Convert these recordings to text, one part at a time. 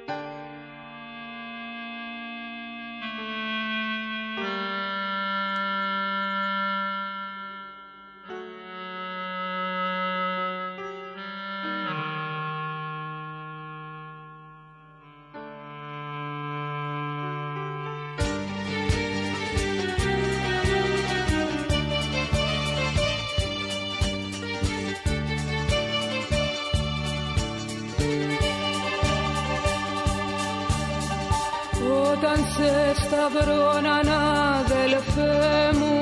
Όταν σε σταυρώναν αδελφέ μου,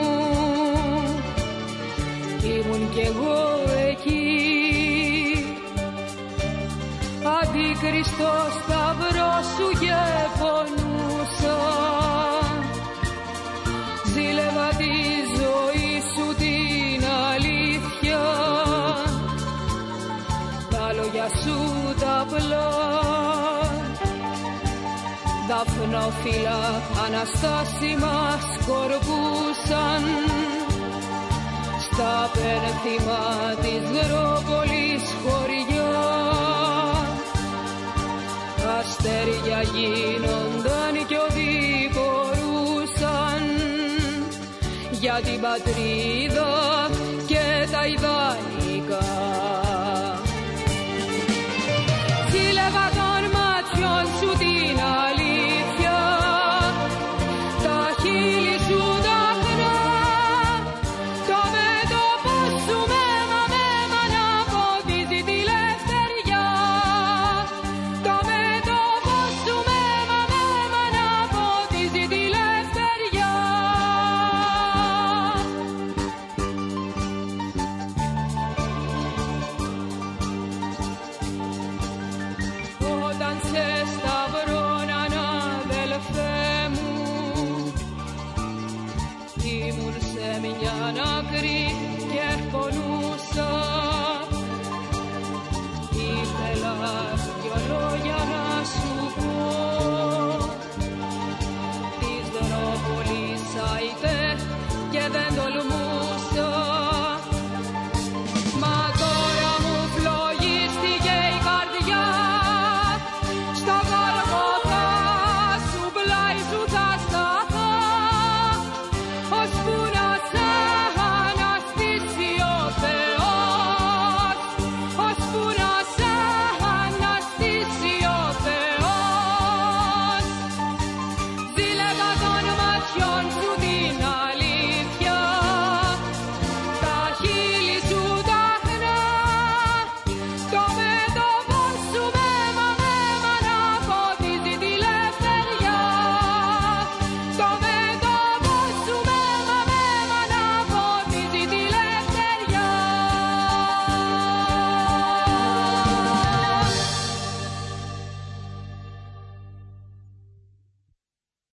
ήμουν κι εγώ εκεί. Αντίκριστο σταυρό σου γεφωνούσα, ζήλευα τη ζωή σου την αλήθεια, τα λόγια σου τα απλά. Δαφνόφυλλα αναστάσιμα σκορπούσαν στα πένθυμα της Δρόπολης χωριά. Αστέρια γίνονταν κι οδηπορούσαν για την πατρίδα και τα